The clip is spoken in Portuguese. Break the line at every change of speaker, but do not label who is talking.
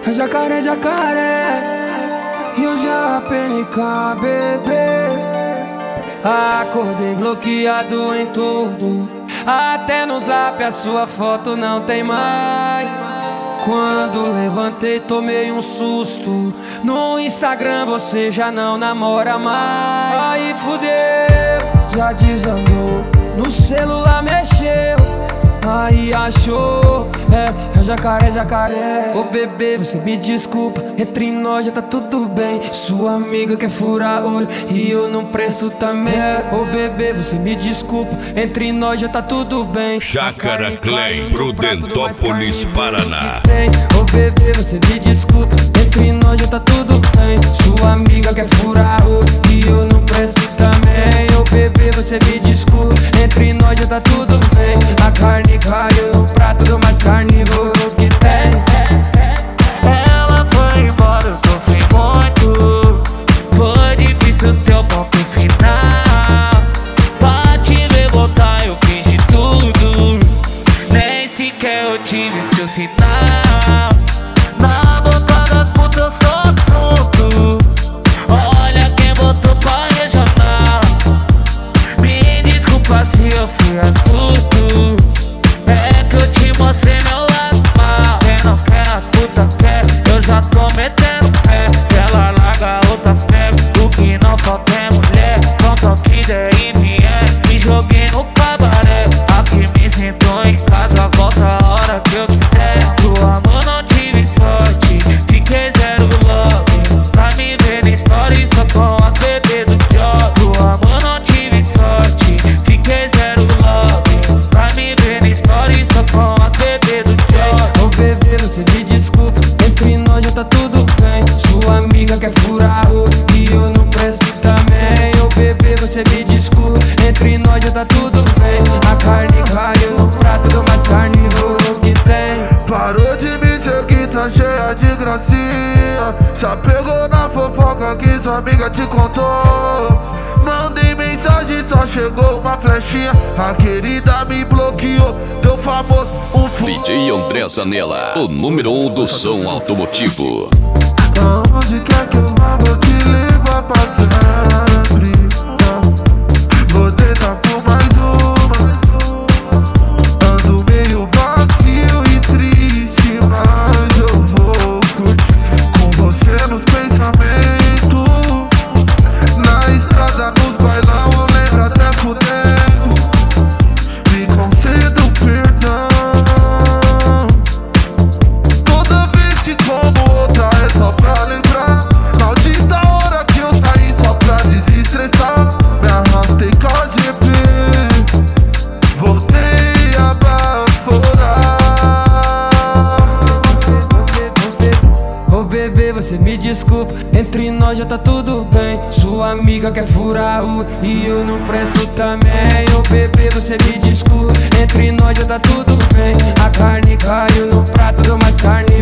Jacaré, jacaré, e o JPNK, bebê. Acordei bloqueado em tudo, até no zap a sua foto não tem mais. Quando levantei tomei um susto, no Instagram você já não namora mais. Aí fudeu, já desandou, no celular mexeu, aí achou, é jacaré, jacaré. Ô bebê, você me desculpa, entre nós já tá tudo bem. Sua amiga quer furar olho e eu não presto também. Ô bebê, você me desculpa, entre nós já tá tudo bem.
Chácara Clay, Prudentópolis, Paraná.
Ô bebê, você me desculpa, entre nós já tá tudo bem. Sua amiga quer furar olho e eu não presto também. Ô bebê, você me desculpa, entre nós já tá tudo bem. A carne caiu no prato do mais carnívoro que tem.
Ela foi embora, eu sofri muito. Foi difícil teu ponto final. Pra te ver voltar eu fiz de tudo, nem sequer eu tive seu sinal. Na boca das putas eu sou assunto, olha quem botou pra regional. Me desculpa se eu fui astuto, é que eu te mostrei meu lado mal. Cê não quer, as putas quer, eu já tô metendo pé. Se ela larga outras pega, o que não falta é mulher. Pronto ao que der e vier, me joguei no cabaré. Aqui me sinto em casa, volta a hora que eu quiser. Do amor não tive sorte, fiquei zero love. Pra me ver na story só com a bebê do job. Do amor não tive sorte, fiquei zero love. Pra me ver na story só com a bebê do job.
Ô bebê, você me desculpa, entre nós já tá tudo bem. Sua amiga quer furar o e eu não presto também. Ô bebê, você me desculpa, entre nós já tá tudo bem. A carne caiu no prato do mais carnívoro que tem.
Parou de me seguir, tá cheia de gracinha. Já pegou na fofoca que sua amiga te contou. Mandei mensagem, só chegou uma flechinha. A querida me bloqueou, deu famoso
DJ André Zanella, o número 1 do som automotivo.
Aonde quer que eu vá, vou te levar pra sempre. Vou tentar por mais uma. Ando meio vazio e triste, mas eu vou curtir com você nos pensamentos. Na estrada, nos bailão, eu lembro até fudendo. Me conceda o perdão. Toda vez que como outra é só pra lembrar. Maldita hora que eu saí só pra desestressar. Me arrastei com a GP, voltei a baforar.
Ô bebê, você me desculpa, entre nós já tá tudo bem. Sua amiga quer furar o e eu não presto também. Ô bebê, você me desculpa, entre nós já tá tudo bem. A carne caiu no prato do mais carne